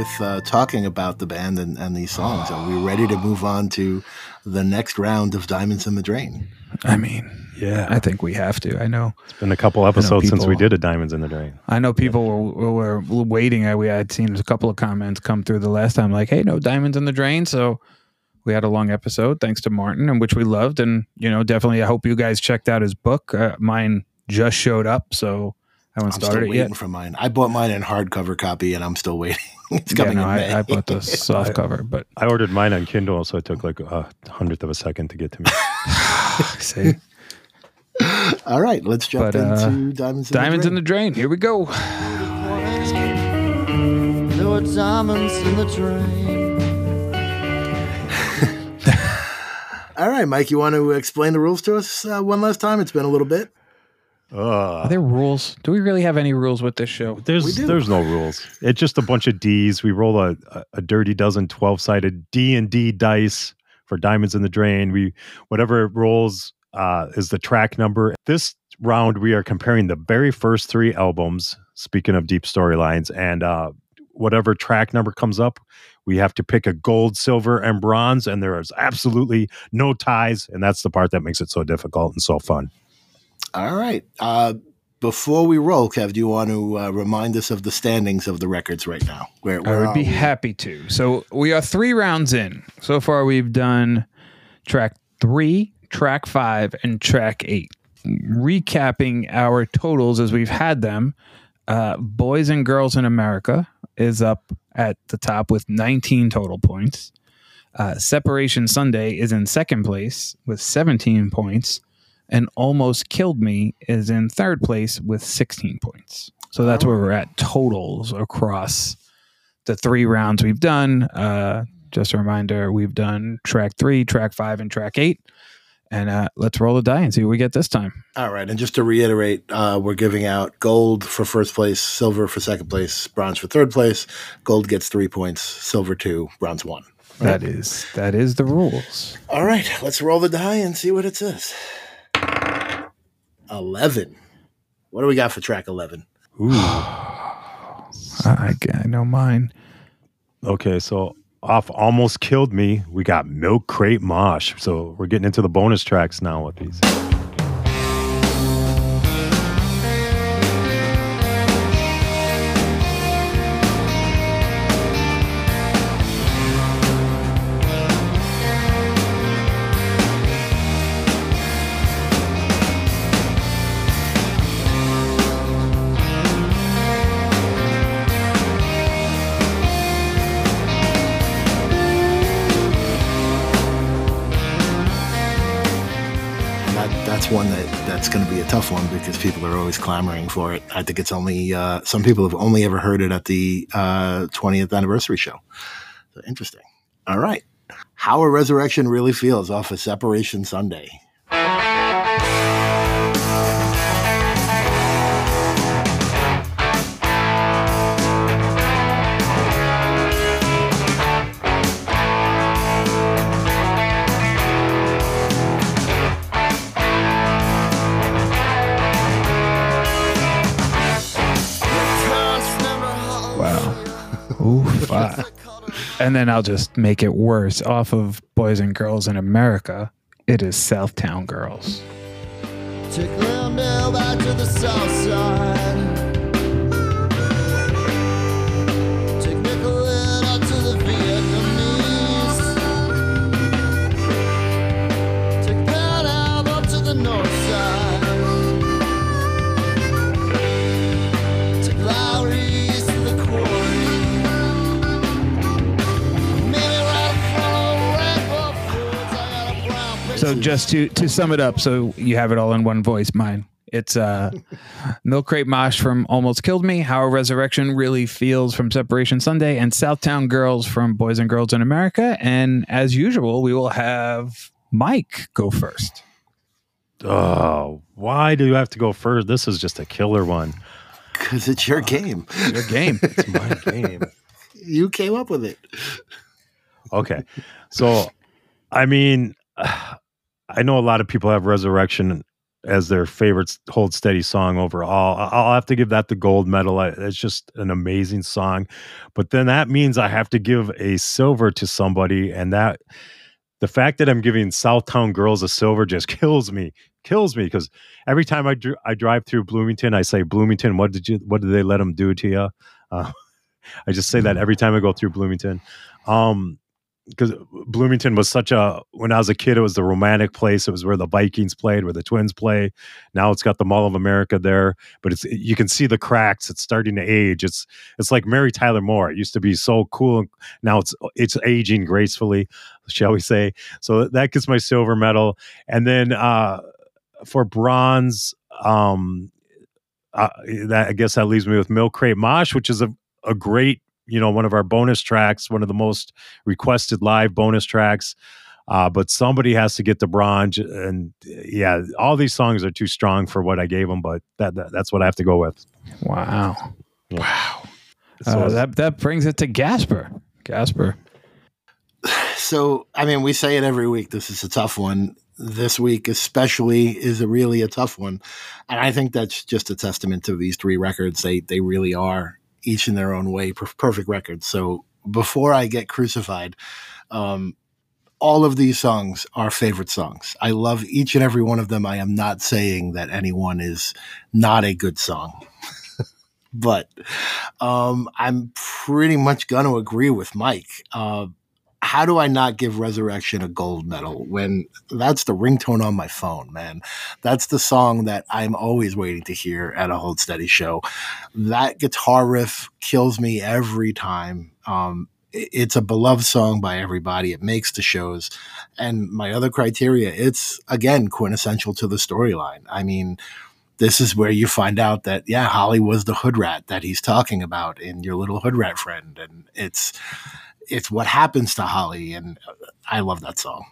with talking about the band and these songs. Are we ready to move on to the next round of Diamonds in the Drain? I mean, Yeah. I think we have to. I know. It's been a couple episodes since we people- did a Diamonds in the Drain. I know people were waiting. We had seen a couple of comments come through the last time, like, "Hey, no Diamonds in the Drain." So we had a long episode, thanks to Martin, and which we loved. And definitely, I hope you guys checked out his book. Mine just showed up, so I haven't I'm still started it waiting yet. for mine. I bought mine in hardcover copy, and I'm still waiting. It's coming in May. I bought the soft cover, but I ordered mine on Kindle, so it took like a 100th of a second to get to me. see, All right, let's jump But, into Diamonds Diamonds in the Drain. Here we go. There were diamonds in the drain. All right, Mike, you want to explain the rules to us one last time? It's been a little bit. Are there rules? Do we really have any rules with this show? There's no rules. It's just a bunch of D's. We roll a dirty dozen 12-sided D&D dice for Diamonds in the Drain. Whatever it rolls is the track number. This round we are comparing the very first 3 albums, speaking of deep storylines, and whatever track number comes up, we have to pick a gold, silver, and bronze, and there is absolutely no ties, and that's the part that makes it so difficult and so fun. All right. Before we roll, Kev, do you want to remind us of the standings of the records right now? Where I would are be we? happy to. So we are 3 rounds in. So far, we've done track 3, track 5, and track 8. Recapping our totals as we've had them, Boys and Girls in America is up at the top with 19 total points. Separation Sunday is in second place with 17 points. And Almost Killed Me is in third place with 16 points. So that's where we're at totals across the 3 rounds we've done. Just a reminder, we've done track 3, track 5, and track 8. And let's roll the die and see what we get this time. All right. And just to reiterate, we're giving out gold for first place, silver for second place, bronze for third place. Gold gets 3 points, silver 2, bronze 1. That is the rules. All right. Let's roll the die and see what it says. 11. What do we got for track 11? Ooh. I know mine. Okay, so off Almost Killed Me, we got Milk Crate Mosh. So we're getting into the bonus tracks now with these. That's one that's going to be a tough one because people are always clamoring for it. I think it's only some people have only ever heard it at the 20th anniversary show. So interesting. All right. How a Resurrection Really Feels off of Separation Sunday. Oof. And then I'll just make it worse. Off of Boys and Girls in America, it is Southtown Girls. Take Glendale back to the south side. Take Nicolette out to the Vietnamese. Take Pan Ave up to the north side. Take Lowry's to the quarry. Maybe right in front of Rainbow Foods, I got a brown face. So just to sum it up, so you have it all in one voice, mine. It's Milk Crate Mosh from Almost Killed Me, How a Resurrection Really Feels from Separation Sunday, and Southtown Girls from Boys and Girls in America. And as usual, we will have Mike go first. Oh, why do you have to go first? This is just a killer one. Because it's your game. Your game. It's my game. You came up with it. Okay. So, I mean, I know a lot of people have Resurrection as their favorite Hold Steady song overall. I'll have to give that the gold medal. It's just an amazing song. But then that means I have to give a silver to somebody, and that the fact that I'm giving Southtown Girls a silver just kills me because every time I drive through Bloomington, I say, Bloomington, what did they let them do to you? I just say that every time I go through Bloomington. Because Bloomington was when I was a kid, it was the romantic place. It was where the Vikings played, where the Twins play. Now it's got the Mall of America there, but you can see the cracks. It's starting to age. It's like Mary Tyler Moore. It used to be so cool. Now it's aging gracefully, shall we say. So that gets my silver medal. And then for bronze, I guess that leaves me with Milk Crate Mosh, which is a great, one of our bonus tracks, one of the most requested live bonus tracks. But somebody has to get the bronze. And yeah, all these songs are too strong for what I gave them, but that's what I have to go with. Wow. Yeah. Wow. So that brings it to Gasper. So, I mean, we say it every week. This is a tough one. This week especially is really a tough one. And I think that's just a testament to these three records. They really are, each in their own way, perfect records. So before I get crucified, all of these songs are favorite songs. I love each and every one of them. I am not saying that anyone is not a good song, but I'm pretty much going to agree with Mike. How do I not give Resurrection a gold medal when that's the ringtone on my phone, man? That's the song that I'm always waiting to hear at a Hold Steady show. That guitar riff kills me every time. It's a beloved song by everybody. It makes the shows. And my other criteria, it's, again, quintessential to the storyline. I mean, this is where you find out that, yeah, Holly was the hood rat that he's talking about in Your Little Hood Rat Friend. And it's what happens to Holly, and I love that song.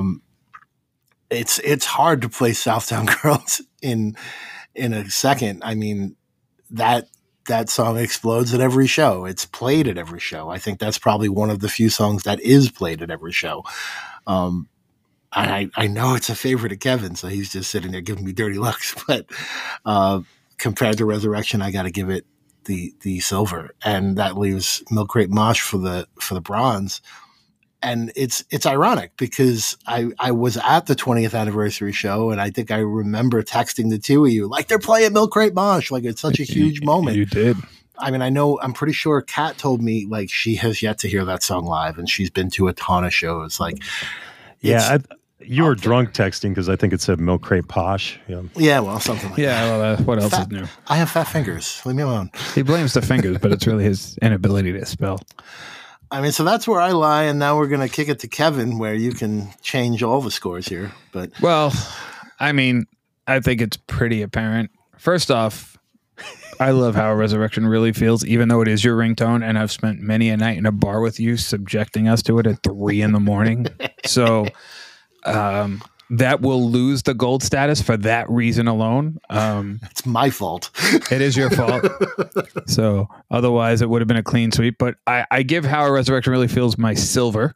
It's hard to play Southtown Girls in a second. I mean, that song explodes at every show. It's played at every show. I think that's probably one of the few songs that is played at every show. And I know it's a favorite of Kevin, so he's just sitting there giving me dirty looks. But compared to Resurrection, I got to give it the silver, and that leaves Milk Crate Mosh for the bronze. And it's ironic because I was at the 20th anniversary show, and I think I remember texting the two of you like, they're playing Milk Crate Mosh, like it's such a huge moment. You did. I mean, I'm pretty sure Kat told me like she has yet to hear that song live, and she's been to a ton of shows. Like, yeah. You were drunk texting because I think it said Milk Crate Posh. Yeah, well, something like that. Yeah, well, what else is new? I have fat fingers. Leave me alone. He blames the fingers, but it's really his inability to spell. I mean, so that's where I lie, and now we're going to kick it to Kevin, where you can change all the scores here. But well, I mean, I think it's pretty apparent. First off, I love how Resurrection really feels, even though it is your ringtone, and I've spent many a night in a bar with you subjecting us to it at 3 a.m. So that will lose the gold status for that reason alone. It's my fault. It is your fault. So otherwise it would have been a clean sweep, but I give How Resurrection Really Feels my silver.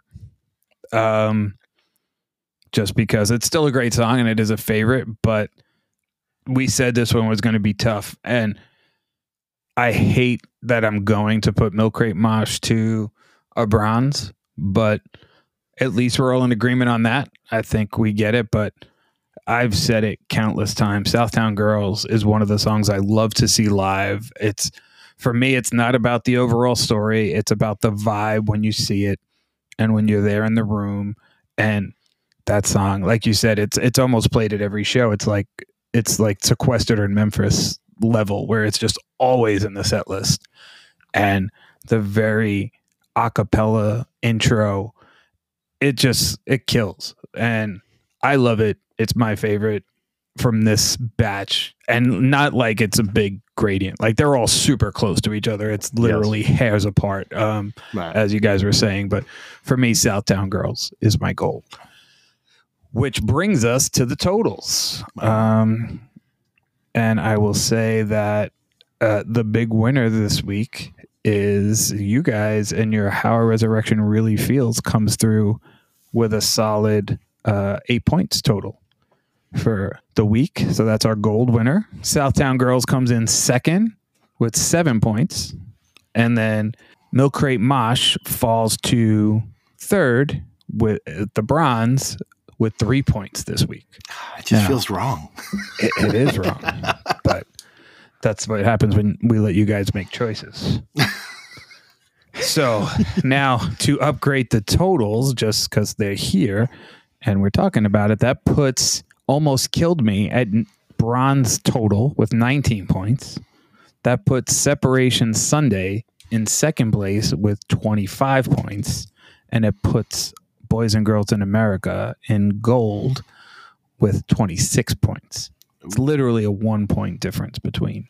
Just because it's still a great song and it is a favorite, but we said this one was going to be tough, and I hate that I'm going to put Milk Crate Mosh to a bronze, but at least we're all in agreement on that. I think we get it, but I've said it countless times. Southtown Girls is one of the songs I love to see live. For me, it's not about the overall story. It's about the vibe when you see it and when you're there in the room. And that song, like you said, it's almost played at every show. It's like Sequestered in Memphis level, where it's just always in the set list. And the very a cappella intro, it kills, and I love it. It's my favorite from this batch, and not like it's a big gradient. Like they're all super close to each other. It's literally hairs apart, right. As you guys were saying. But for me, Southtown Girls is my goal. Which brings us to the totals. And I will say that the big winner this week is you guys, and your How Resurrection Really Feels comes through with a solid 8 points total. for the week. So that's our gold winner. Southtown Girls comes in second with 7 points. And then Milk Crate Mosh falls to third with the bronze with 3 points this week. It just feels wrong. It is wrong. But that's what happens when we let you guys make choices. So now to upgrade the totals, just because they're here and we're talking about it, that puts Almost Killed Me at bronze total with 19 points. That puts Separation Sunday in second place with 25 points. And it puts Boys and Girls in America in gold with 26 points. It's literally a 1 point difference between.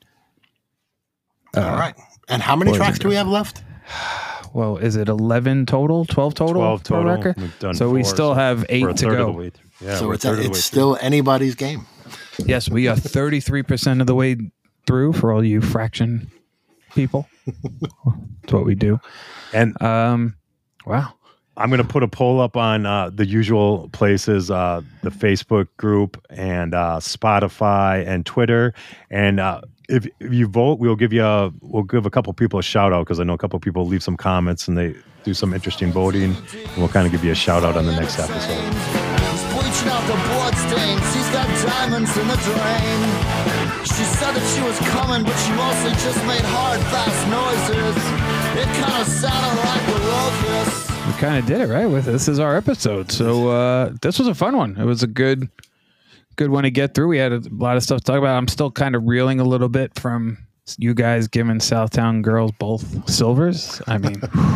All right. And how many tracks do we have left? Well, is it 11 total? 12 total? 12 total. Record? We've done so we 4, still have 8 to go. Yeah, so it's still anybody's game. Yes, we are 33% of the way through for all you fraction people. That's what we do. And wow. I'm going to put a poll up on the usual places, the Facebook group and Spotify and Twitter. And if you vote, we'll give a couple people a shout out, because I know a couple people leave some comments and they do some interesting voting. And we'll kind of give you a shout out on the next episode. He's bleaching out the blood stains. He's got diamonds in the drain. She said that she was coming, but she mostly just made hard, fast noises. It kind of sounded like a locust. We kind of did it, right? This is our episode. So this was a fun one. It was a good one to get through. We had a lot of stuff to talk about. I'm still kind of reeling a little bit from you guys giving Southtown Girls both silvers. I mean,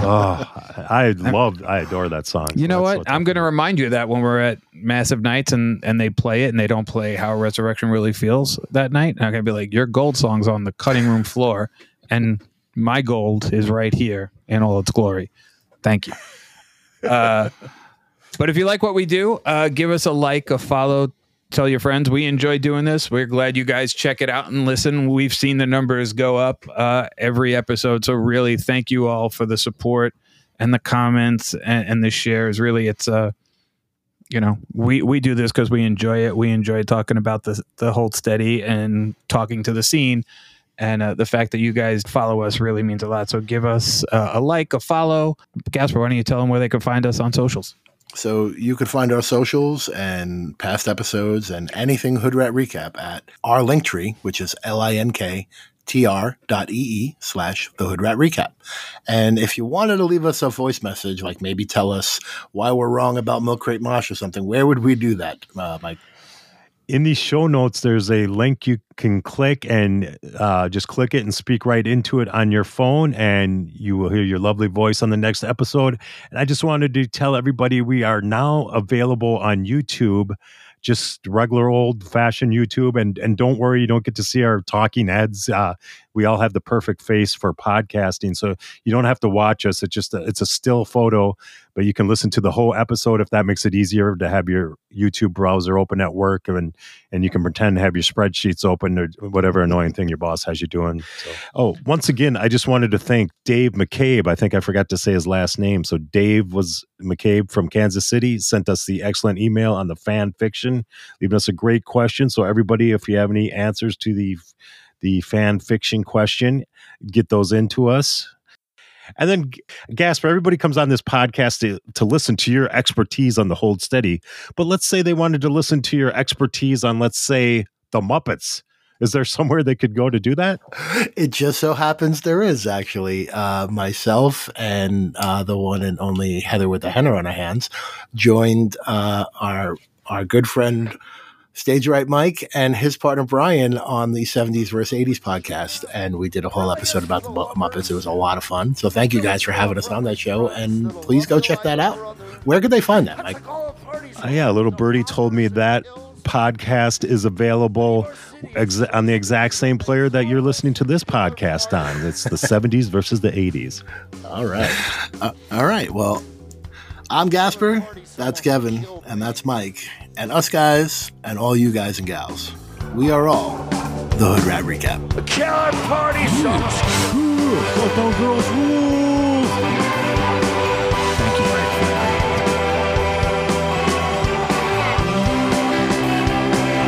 I adore that song. You know what? I'm going to remind you of that when we're at Massive Nights and they play it and they don't play How Resurrection Really Feels that night. I'm going to be like, your gold song's on the cutting room floor and my gold is right here in all its glory. Thank you. But if you like what we do, give us a like, a follow, tell your friends. We enjoy doing this. We're glad you guys check it out and listen. We've seen the numbers go up every episode. So really, thank you all for the support and the comments and the shares. Really, it's we do this because we enjoy it. We enjoy talking about the Hold Steady and talking to the scene. And the fact that you guys follow us really means a lot. So give us a like, a follow. Gasper, why don't you tell them where they can find us on socials? So you can find our socials and past episodes and anything Hood Rat Recap at our Linktree, which is linktr.ee/the Hood Rat Recap. And if you wanted to leave us a voice message, like maybe tell us why we're wrong about Milk Crate Mosh or something, where would we do that, Mike? In these show notes, there's a link you can click and just click it and speak right into it on your phone, and you will hear your lovely voice on the next episode. And I just wanted to tell everybody we are now available on YouTube, just regular old-fashioned YouTube. And don't worry, you don't get to see our talking heads. We all have the perfect face for podcasting, so you don't have to watch us. It's a still photo, but you can listen to the whole episode if that makes it easier to have your YouTube browser open at work, and you can pretend to have your spreadsheets open or whatever annoying thing your boss has you doing. So. Once again, I just wanted to thank Dave McCabe. I think I forgot to say his last name. So Dave McCabe from Kansas City sent us the excellent email on the fan fiction, leaving us a great question. So everybody, if you have any answers to the fan fiction question, get those into us. And then, Gasper, everybody comes on this podcast to listen to your expertise on the Hold Steady. But let's say they wanted to listen to your expertise on, let's say, the Muppets. Is there somewhere they could go to do that? It just so happens there is, actually. Myself and the one and only Heather with the henna on her hands joined our good friend Stage Right Mike and his partner Brian on the 70s versus 80s podcast, and we did a whole episode about the Muppets. It was a lot of fun. So thank you guys for having us on that show, and please go check that out. Where could they find that, Mike? Yeah, little birdie told me that podcast is available on the exact same player that you're listening to this podcast on. It's the 70s versus the 80s. All right. Well, I'm Gasper, that's Kevin, and that's Mike. And us guys, and all you guys and gals, we are all the Hood Rat Recap. The killer party songs. Girls rules. Thank you, Mike.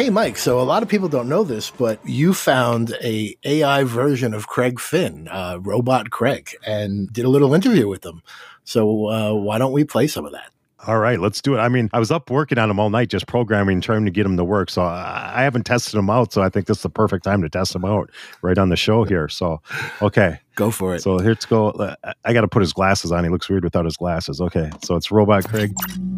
Hey, Mike. So a lot of people don't know this, but you found a AI version of Craig Finn, Robot Craig, and did a little interview with him. So why don't we play some of that? All right, let's do it. I mean, I was up working on him all night, just programming, trying to get him to work. So I haven't tested him out. So I think this is the perfect time to test him out right on the show here. So, okay. Go for it. So let's go. I got to put his glasses on. He looks weird without his glasses. Okay. So it's Robot Craig.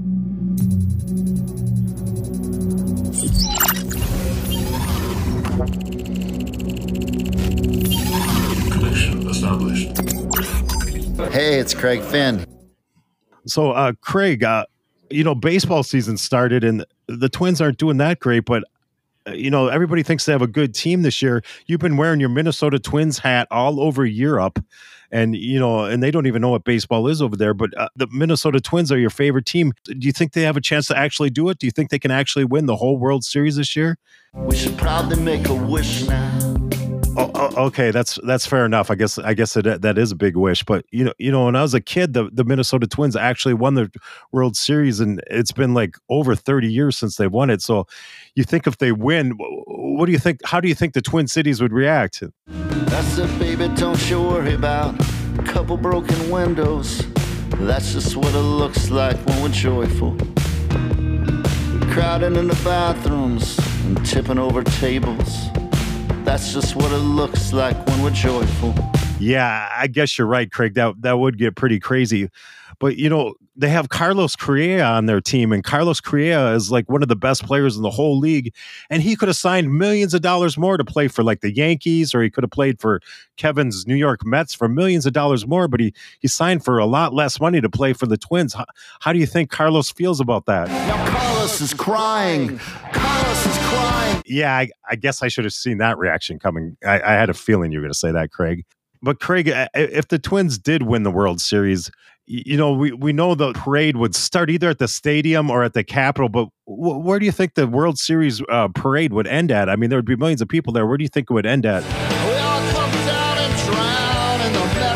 Connection established. Hey, it's Craig Finn. So, Craig, baseball season started and the Twins aren't doing that great, but, everybody thinks they have a good team this year. You've been wearing your Minnesota Twins hat all over Europe and, and they don't even know what baseball is over there, but the Minnesota Twins are your favorite team. Do you think they have a chance to actually do it? Do you think they can actually win the whole World Series this year? We should probably make a wish now. Okay, that's fair enough. I guess that is a big wish. But when I was a kid, the Minnesota Twins actually won the World Series, and it's been like over 30 years since they won it. So, you think if they win, what do you think? How do you think the Twin Cities would react? That's it, baby. Don't you worry about a couple broken windows. That's just what it looks like when we're joyful. Crowding in the bathrooms and tipping over tables. That's just what it looks like when we're joyful. Yeah, I guess you're right, Craig. That would get pretty crazy. But, they have Carlos Correa on their team, and Carlos Correa is like one of the best players in the whole league. And he could have signed millions of dollars more to play for like the Yankees, or he could have played for Kevin's New York Mets for millions of dollars more, but he signed for a lot less money to play for the Twins. How do you think Carlos feels about that? Now Carlos is crying. Carlos is crying. Yeah, I guess I should have seen that reaction coming. I had a feeling you were going to say that, Craig. But Craig, if the Twins did win the World Series, we know the parade would start either at the stadium or at the Capitol. But where do you think the World Series parade would end at? I mean, there would be millions of people there. Where do you think it would end at? We all come down and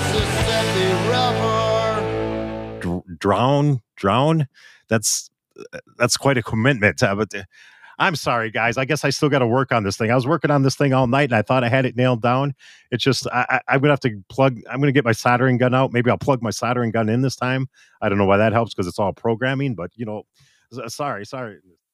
drown in the Mississippi River. Drown? That's quite a commitment. But I'm sorry, guys. I guess I still got to work on this thing. I was working on this thing all night, and I thought I had it nailed down. It's just I'm gonna have to plug. I'm gonna get my soldering gun out. Maybe I'll plug my soldering gun in this time. I don't know why that helps because it's all programming. But sorry.